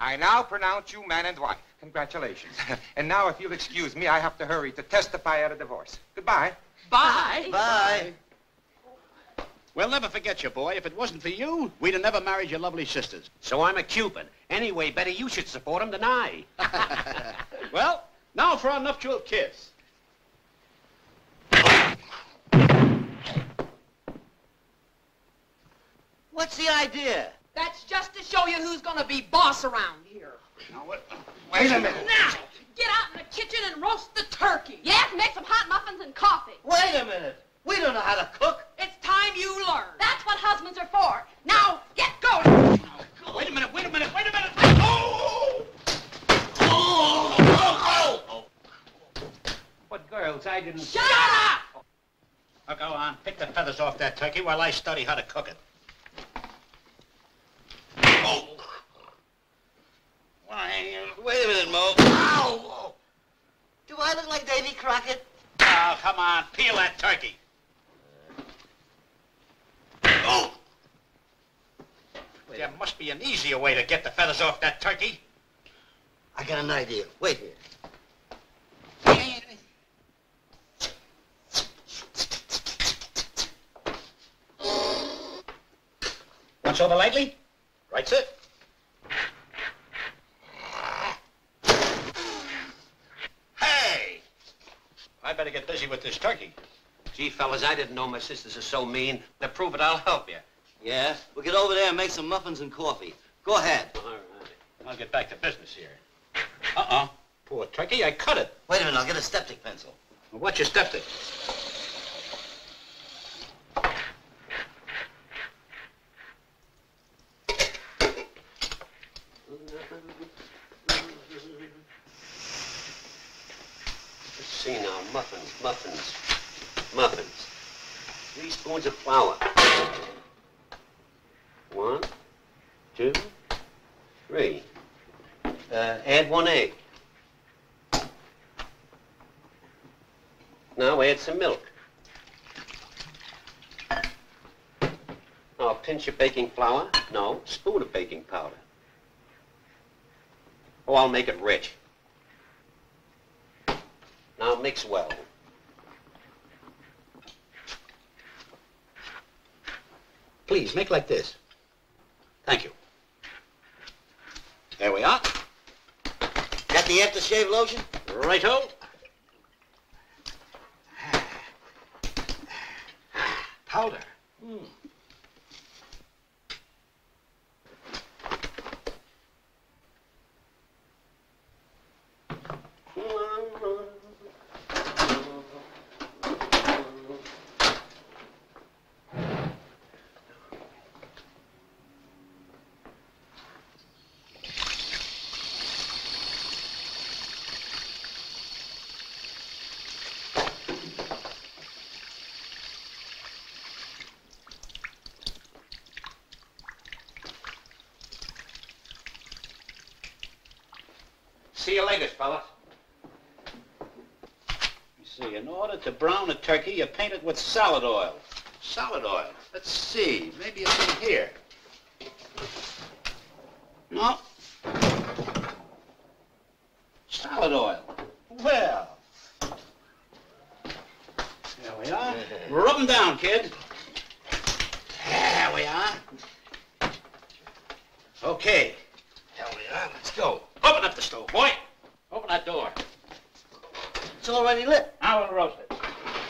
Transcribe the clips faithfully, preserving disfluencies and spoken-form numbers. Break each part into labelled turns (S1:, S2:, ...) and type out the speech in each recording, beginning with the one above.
S1: I now pronounce you man and wife. Congratulations. And now, if you'll excuse me, I have to hurry to testify at a divorce. Goodbye.
S2: Bye.
S3: Bye.
S4: We'll never forget you, boy. If it wasn't for you, we'd have never married your lovely sisters.
S5: So I'm a Cupid. Anyway, Betty, you should support him than I.
S4: Well, now for our nuptial kiss.
S3: What's the idea?
S2: That's just to show you who's gonna be boss around here.
S4: Now, what?
S1: Wait a minute.
S2: Now, get out in the kitchen and roast the turkey.
S6: Yes, make some hot muffins and coffee.
S3: Wait a minute. We don't know how to cook.
S2: It's time you learn.
S6: That's what husbands are for. Now, get going.
S4: Wait a minute, wait a minute, wait a minute. Oh! Oh! Oh! Oh!
S5: But girls, I didn't...
S2: Shut up!
S4: Now go on, pick the feathers off that turkey while I study how to cook it. Oh! Why,
S3: Wait a minute, Mo.
S4: ow!
S3: Do I look like Davy Crockett?
S4: Oh, come on, peel that turkey. Oh! There must be an easier way to get the feathers off that turkey.
S3: I got an idea. Wait here.
S4: Once over lightly. Right, sir. Hey! I better get busy with this turkey.
S5: Gee, fellas, I didn't know my sisters are so mean. To prove it, I'll help you.
S3: Yeah? We'll get over there and make some muffins and coffee. Go ahead.
S5: All right.
S4: I'll get back to business here. Uh-uh. Poor turkey, I cut it.
S3: Wait a minute, I'll get a styptic pencil.
S4: Well, what's your styptic?
S5: Let's see now. Muffins, muffins, muffins. Three spoons of flour. One, two, three. Uh, add one egg. Now add some milk. Now a pinch of baking flour. No, spoon of baking powder. Oh, I'll make it rich. Now mix well.
S4: Please, make like this. Thank you. There we are.
S3: Got the aftershave lotion?
S4: Righto. Powder.
S3: Hmm.
S5: See you later, fellas.
S4: You see, in order to brown a turkey, you paint it with salad oil. Salad oil. Let's see. Maybe it's in here. No. Salad oil. Well. There we are. Rub them down, kid. There we are. Okay. There we are. Let's go. Open up the stove, boy. Open that door.
S3: It's already lit.
S4: Now we'll roast it.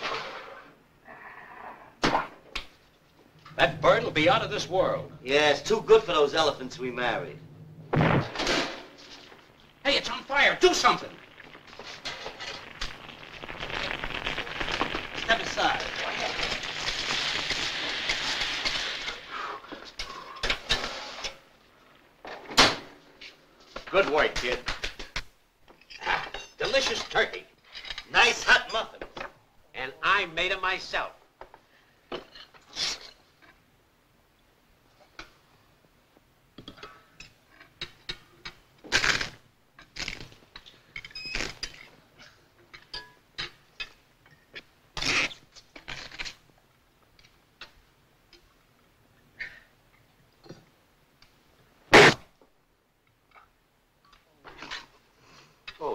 S5: That bird will be out of this world.
S3: Yeah, it's too good for those elephants we married.
S4: Hey, it's on fire. Do something. Step aside. Good work, kid. Ah, delicious turkey.
S3: Nice hot muffins.
S5: And I made it myself.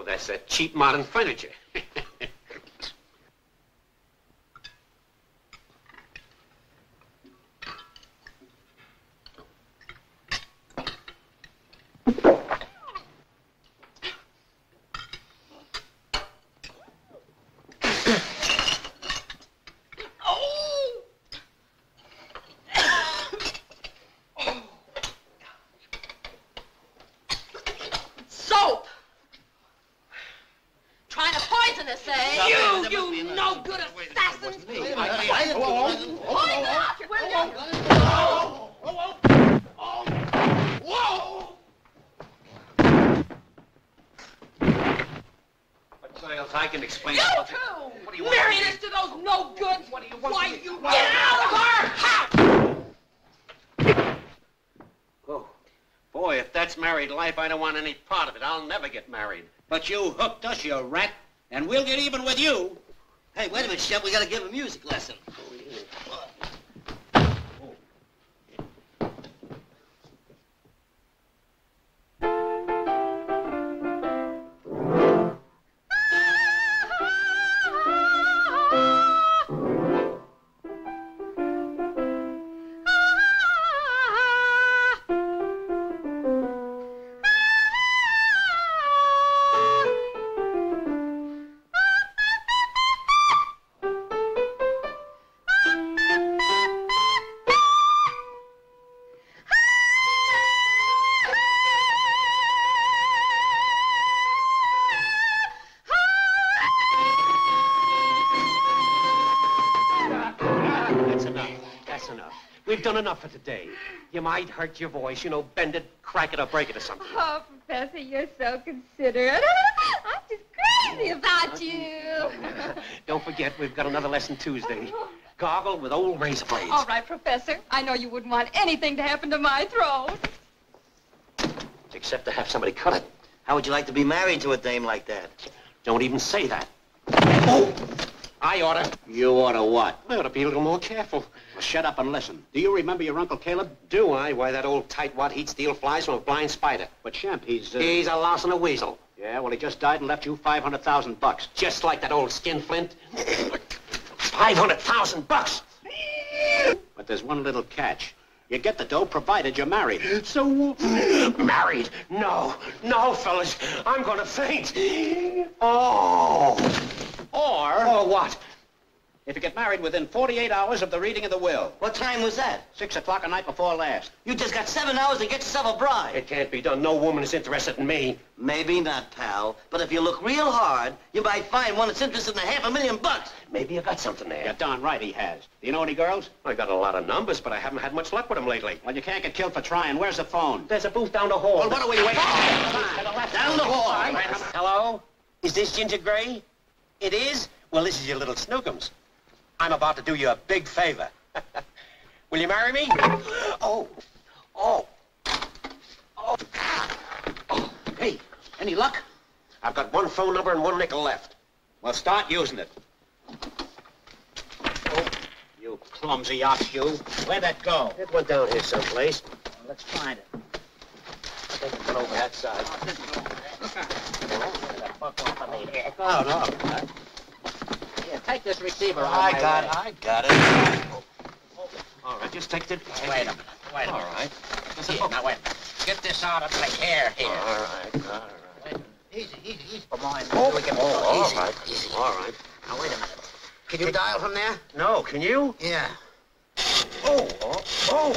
S7: that's that cheap modern furniture.
S2: Soap! Trying to poison us, eh? You, you no good assassins! Poison us, will you?
S7: Miles, I can explain.
S2: You
S7: What
S2: too!
S7: do you want?
S2: Marrying us to those no goods!
S7: What do you want?
S2: Why, you get out of our house!
S7: Oh, boy, if that's married life, I don't want any part of it. I'll never get married.
S4: But you hooked us, you rat, and we'll get even with you.
S3: Hey, wait a minute, Shep. We gotta give a music lesson.
S7: That's enough. That's enough. We've done enough for today. You might hurt your voice, you know, bend it, crack it, or break it or something.
S6: Oh, Professor, you're so considerate. I'm just crazy about you.
S7: Don't forget, we've got another lesson Tuesday. Goggle with old razor blades.
S6: All right, Professor. I know you wouldn't want anything to happen to my throat.
S7: Except to have somebody cut it.
S3: How would you like to be married to a dame like that?
S7: Don't even say that. Oh! I oughta.
S4: You oughta what?
S7: I ought to be a little more careful.
S4: Well, shut up and listen. Do you remember your Uncle Caleb?
S7: Do I? Why, that old tightwad he'd steal flies from a blind spider.
S4: But, Shemp, he's... Uh...
S7: He's a louse and a weasel.
S4: Yeah, well, he just died and left you five hundred thousand bucks.
S7: Just like that old skinflint. five hundred thousand bucks!
S4: But there's one little catch. You get the dough provided you're married.
S7: So, married? No, no, fellas. I'm gonna faint. Oh!
S4: Or...
S7: Or what?
S4: If you get married within forty-eight hours of the reading of the will.
S3: What time was that?
S4: Six o'clock a night before last.
S3: You just got seven hours to get yourself a bride.
S7: It can't be done. No woman is interested in me.
S3: Maybe not, pal. But if you look real hard, you might find one that's interested in a half a million bucks.
S7: Maybe you got something there.
S4: You're darn right he has. Do you know any girls?
S7: I got a lot of numbers, but I haven't had much luck with them lately.
S4: Well, you can't get killed for trying. Where's the phone?
S7: There's a booth down the hall.
S4: Well, what are we waiting for?
S3: Down the hall.
S7: Hello? Is this Ginger Gray? It is? Well, this is your little snookums. I'm about to do you a big favor. Will you marry me? Oh. Oh. Oh. Oh.
S4: Hey, any luck?
S7: I've got one phone number and one nickel left.
S4: Well, start using it. Oh, you clumsy ox, you. Where'd that go?
S7: It went down here someplace.
S4: Well, let's find it.
S7: I think it went over that side.
S4: Oh, no. Here, take this receiver out of
S3: I
S4: my
S3: got
S4: way.
S3: it. I got it.
S7: All right, just take the... Take
S4: Wait a
S7: the-
S4: minute. Wait a
S7: All
S4: minute.
S7: right.
S4: Here, now wait. Get this out of my hair here.
S7: All right, all right.
S4: Wait. Easy, easy, easy for mine.
S7: Oh,
S4: We can-
S7: oh, all
S4: easy,
S7: right.
S4: easy.
S7: All right.
S4: Now, wait a minute. Can you dial from there?
S7: No, can you?
S4: Yeah.
S7: Oh, oh, oh.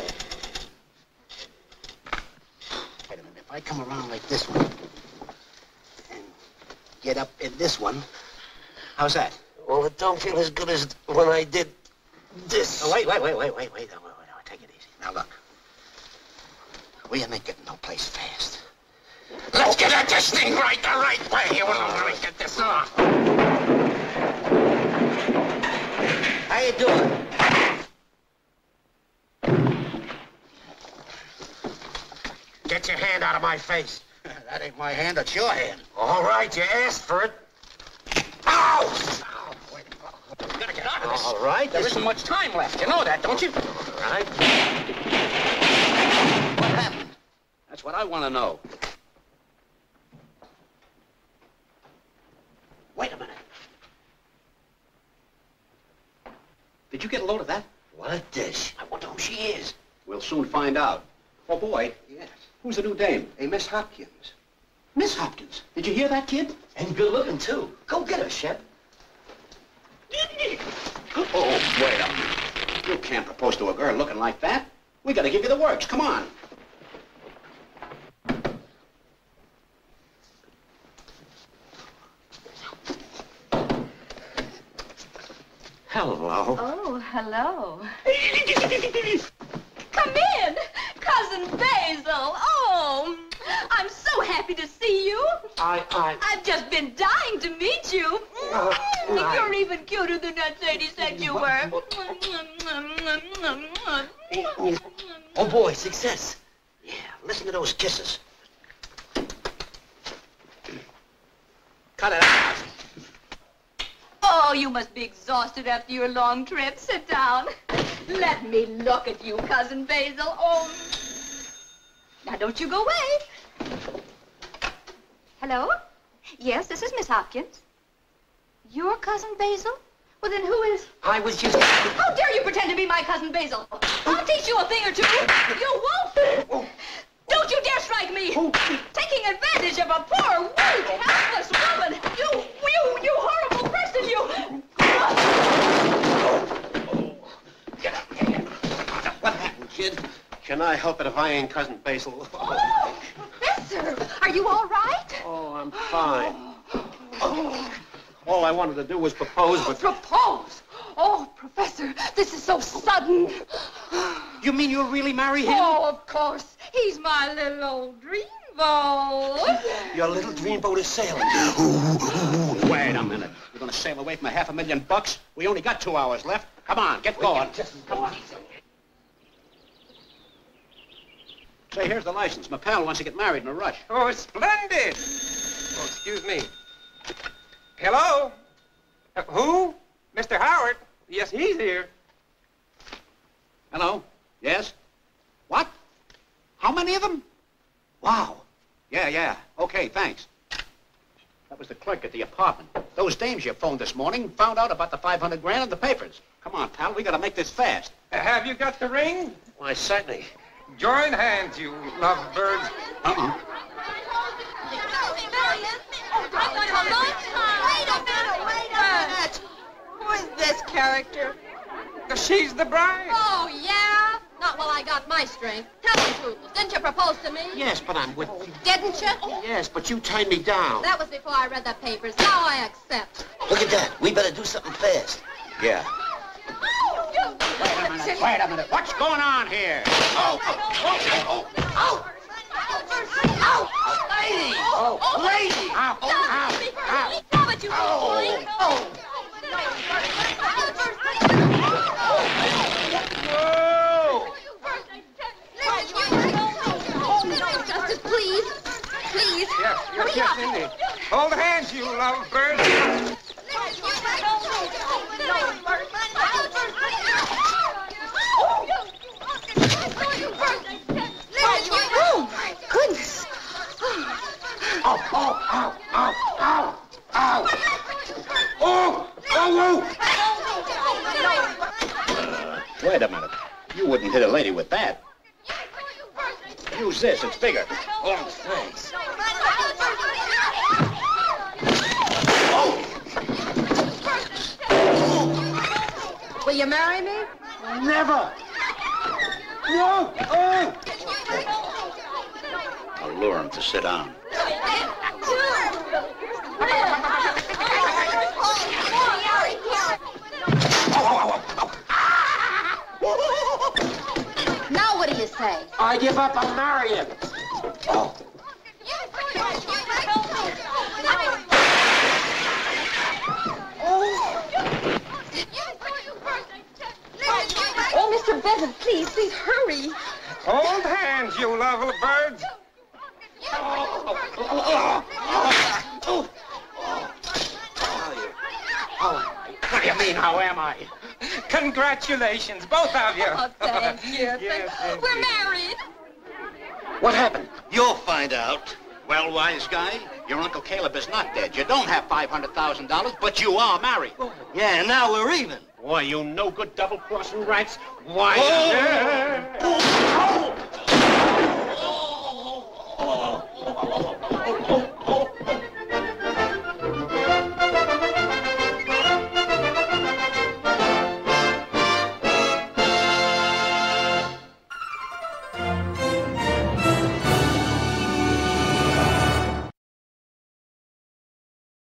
S4: Wait a minute. If I come around like this one and get up in this one, how's that?
S7: Well, it don't feel as good as when I did this.
S4: Oh, wait, wait, wait, wait, wait, wait, wait, wait, wait. Take it easy. Now, look. We ain't getting no place fast.
S7: Let's get at this thing right the right way. We'll really get this on.
S3: How you doing?
S7: Get your hand out of my face.
S4: That ain't my hand, it's your hand.
S7: All right, you asked for it. Ow!
S4: Oh, wait. We gotta get out of this.
S7: All right.
S4: There isn't much time left. You know that, don't you?
S7: All right.
S4: What happened? That's what I want to know. Did you get a load of that?
S3: What a dish.
S4: I wonder who she is. We'll soon find out. Oh, boy.
S8: Yes.
S4: Who's the new dame?
S8: Hey, Miss Hopkins.
S4: Miss Hopkins. Did you hear that, kid?
S3: And good looking, too. Go get her, Shep.
S4: Oh, wait a minute. You can't propose to a girl looking like that. We gotta give you the works. Come on.
S3: Hello.
S6: Oh, hello. Come in, Cousin Basil. Oh, I'm so happy to see you.
S3: I, I...
S6: I've just been dying to meet you.
S3: Uh, I-
S6: You're even cuter than that lady said you were.
S3: Oh, boy, success.
S4: Yeah, listen to those kisses. Cut it out.
S6: Oh, you must be exhausted after your long trip. Sit down. Let me look at you, Cousin Basil. Oh. Now, don't you go away. Hello? Yes, this is Miss Hopkins. Your Cousin Basil? Well, then who is...
S3: I was just...
S6: How dare you pretend to be my Cousin Basil? I'll teach you a thing or two. You won't. Don't you dare strike me. Taking advantage of a poor, weak, helpless woman. You, you, you horrible person, you...
S4: Get up, get up. What happened, kid?
S7: Can I help it if I ain't Cousin Basil?
S6: Oh, Professor, are you all right?
S7: Oh, I'm fine. Oh. All I wanted to do was propose, but...
S6: Propose? Oh, Professor, this is so sudden.
S7: You mean you'll really marry him?
S6: Oh, of course. He's my little old dreamboat.
S7: Your little dreamboat is sailing.
S4: Wait a minute. You're gonna sail away from a half a million bucks? We only got two hours left. Come on, get going. Come on. Say, here's the license. My pal wants to get married in a rush.
S1: Oh, splendid. Oh, excuse me. Hello? Uh, who? Mister Howard? Yes, he's here.
S4: Hello? Yes? What? How many of them? Wow. Yeah, yeah. Okay, thanks. That was the clerk at the apartment. Those dames you phoned this morning found out about the five hundred grand in the papers. Come on, pal, we gotta make this fast.
S1: Uh, have you got the ring?
S7: Why, certainly.
S1: Join hands, you lovebirds.
S4: Uh-uh.
S2: Wait a minute, wait a minute. Who is this character?
S1: She's the bride.
S2: Oh, yeah? Not while I got my strength. Tell the truth. Didn't you propose to me?
S7: Yes, but I'm with...
S2: Didn't you?
S7: Yes, but you turned me down.
S2: That was before I read the papers. Now I accept.
S3: Look at that. We better do something fast.
S4: Yeah. Wait a minute, wait a minute. What's going on here? Oh, oh, oh, oh, oh.
S3: Ow! Lady! Oh, lady!
S4: Ow, ow, ow.
S2: Stop it, you boy!
S3: Oh!
S6: Justice, please. Please.
S1: Yes, yes,
S6: Hurry
S1: yes,
S6: up.
S1: indeed. Hold hands, you lovebirds.
S6: Oh, my goodness.
S7: Oh, oh, ow, ow, ow, ow. Oh, oh, oh.
S4: Wait a minute. You wouldn't hit a lady with that. Use this, it's bigger.
S3: Oh, thanks.
S2: Will you marry me?
S7: Never. No. Oh.
S4: I'll lure him to sit down.
S2: Now what do you say?
S7: I give up on marrying. Oh.
S6: Oh, Mister Bevan, please, please hurry.
S1: Hold hands, you lovely birds.
S4: What do you mean, how am I?
S1: Congratulations, both of you.
S6: Oh, thank you.
S1: Yes,
S6: Thank- We're
S1: indeed.
S6: married.
S7: What happened?
S5: You'll find out.
S4: Well, wise guy, Your Uncle Caleb is not dead. You don't have five hundred thousand dollars, but you are married.
S3: Yeah, and now we're even.
S7: Why, you no-good double-crossing rats. Why...
S3: Oh! Oh!